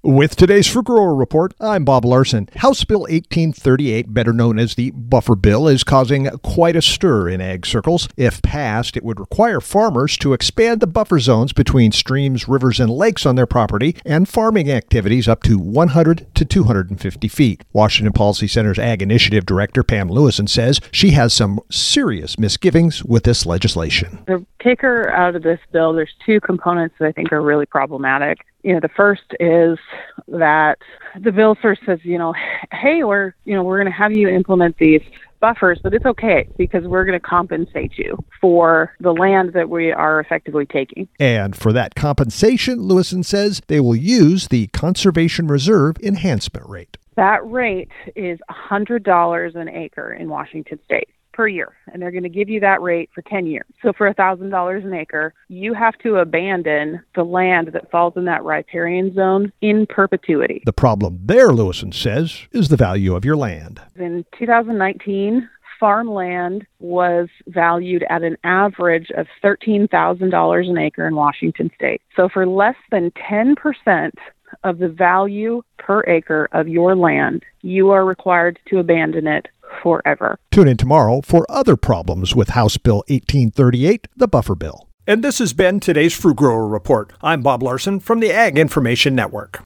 With today's Fruit Grower Report, I'm Bob Larson. House Bill 1838, better known as the Buffer Bill, is causing quite a stir in ag circles. If passed, it would require farmers to expand the buffer zones between streams, rivers, and lakes on their property and farming activities up to 100 to 250 feet. Washington Policy Center's Ag Initiative Director Pam Lewison says she has some serious misgivings with this legislation. The kicker out of this bill, there's two components that I think are really problematic. The first is that the bill first says, hey, we're going to have you implement these buffers, but it's okay because we're going to compensate you for the land that we are effectively taking. And for that compensation, Lewison says they will use the Conservation Reserve Enhancement Rate. That rate is $100 an acre in Washington State per year, and they're going to give you that rate for 10 years. So for $1,000 an acre, you have to abandon the land that falls in that riparian zone in perpetuity. The problem there, Lewison says, is the value of your land. In 2019, farmland was valued at an average of $13,000 an acre in Washington State. So for less than 10% of the value per acre of your land, you are required to abandon it forever. Tune in tomorrow for other problems with House Bill 1838, the Buffer Bill. And this has been today's Fruit Grower Report. I'm Bob Larson from the Ag Information Network.